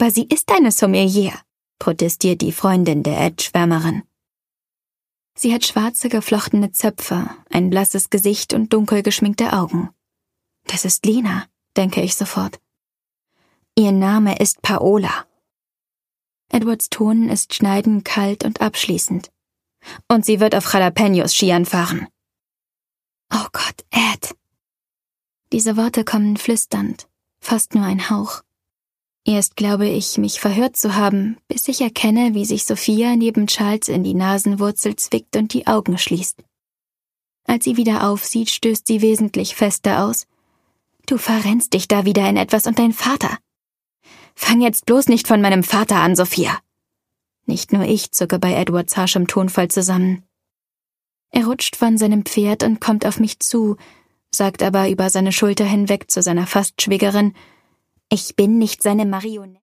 Aber sie ist eine Sommelier, protestiert die Freundin der Ed-Schwärmerin. Sie hat schwarze, geflochtene Zöpfe, ein blasses Gesicht und dunkel geschminkte Augen. Das ist Lina, denke ich sofort. Ihr Name ist Paola. Edwards Ton ist schneidend kalt und abschließend. Und sie wird auf Jalapenos Skiern fahren. Oh Gott, Ed. Diese Worte kommen flüsternd, fast nur ein Hauch. Erst glaube ich, mich verhört zu haben, bis ich erkenne, wie sich Sophia neben Charles in die Nasenwurzel zwickt und die Augen schließt. Als sie wieder aufsieht, stößt sie wesentlich fester aus. Du verrennst dich da wieder in etwas und dein Vater. Fang jetzt bloß nicht von meinem Vater an, Sophia. Nicht nur ich zucke bei Edwards harschem Tonfall zusammen. Er rutscht von seinem Pferd und kommt auf mich zu, sagt aber über seine Schulter hinweg zu seiner Fastschwägerin: Ich bin nicht seine Marionette.